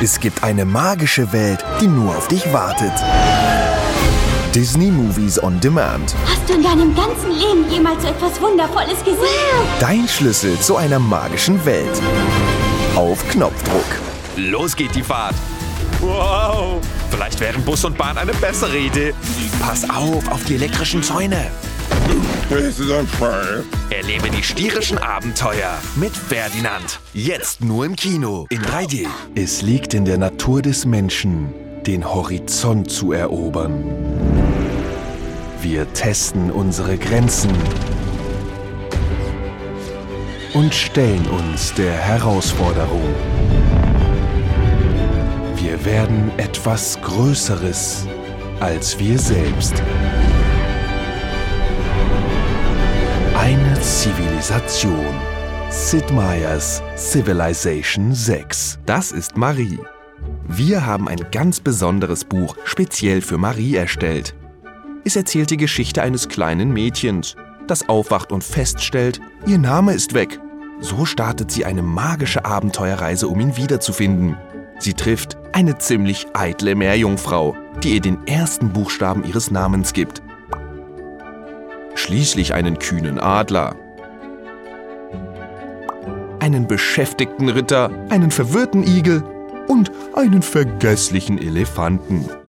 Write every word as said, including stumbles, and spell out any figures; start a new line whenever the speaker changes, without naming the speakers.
Es gibt eine magische Welt, die nur auf dich wartet. Disney Movies on Demand.
Hast du in deinem ganzen Leben jemals so etwas Wundervolles gesehen? Wow.
Dein Schlüssel zu einer magischen Welt. Auf Knopfdruck.
Los geht die Fahrt. Wow, vielleicht wären Bus und Bahn eine bessere Idee. Pass auf, auf die elektrischen Zäune.
Es ist ein Schwein.
Erlebe die stierischen Abenteuer mit Ferdinand.
Jetzt nur im Kino in drei D. Es liegt in der Natur des Menschen, den Horizont zu erobern. Wir testen unsere Grenzen und stellen uns der Herausforderung. Wir werden etwas Größeres als wir selbst. Eine Zivilisation. Sid Meier's Civilization sechs. Das ist Marie. Wir haben ein ganz besonderes Buch speziell für Marie erstellt. Es erzählt die Geschichte eines kleinen Mädchens, das aufwacht und feststellt, ihr Name ist weg. So startet sie eine magische Abenteuerreise, um ihn wiederzufinden. Sie trifft eine ziemlich eitle Meerjungfrau, die ihr den ersten Buchstaben ihres Namens gibt. Schließlich einen kühnen Adler, einen beschäftigten Ritter, einen verwirrten Igel und einen vergesslichen Elefanten.